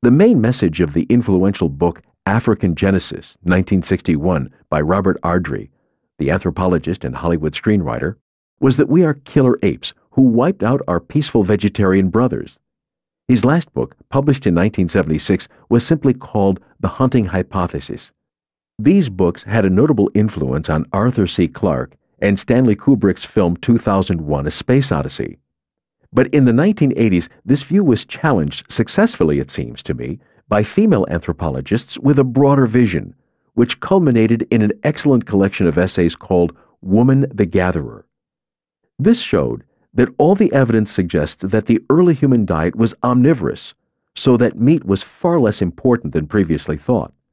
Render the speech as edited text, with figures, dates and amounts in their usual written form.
The main message of the influential book African Genesis, 1961, by Robert Ardrey, the anthropologist and Hollywood screenwriter, was that we are killer apes who wiped out our peaceful vegetarian brothers. His last book, published in 1976, was simply called The Hunting Hypothesis. These books had a notable influence on Arthur C. Clarke and Stanley Kubrick's film 2001: A Space Odyssey. But in the 1980s, this view was challenged successfully, it seems to me, by female anthropologists with a broader vision, which culminated in an excellent collection of essays called Woman the Gatherer. This showed that all the evidence suggests that the early human diet was omnivorous, so that meat was far less important than previously thought.